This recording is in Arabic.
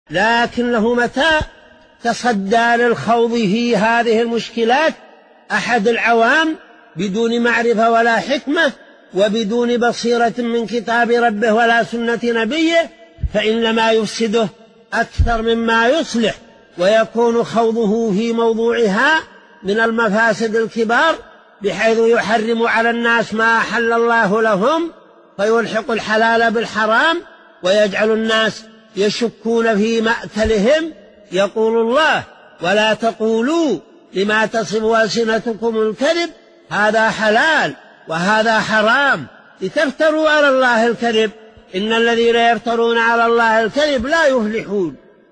لكنه متى تصدى للخوض في هذه المشكلات أحد العوام بدون معرفة ولا حكمة وبدون بصيرة من كتاب ربه ولا سنة نبيه، فإنما يفسده أكثر مما يصلح، ويكون خوضه في موضوعها من المفاسد الكبار، بحيث يحرم على الناس ما أحل الله لهم، فيلحق الحلال بالحرام، ويجعل الناس يشكون في مأكلهم. يقول الله: ولا تقولوا لما تصف ألسنتكم الكذب هذا حلال وهذا حرام لتفتروا على الله الكذب إن الذين يفترون على الله الكذب لا يفلحون.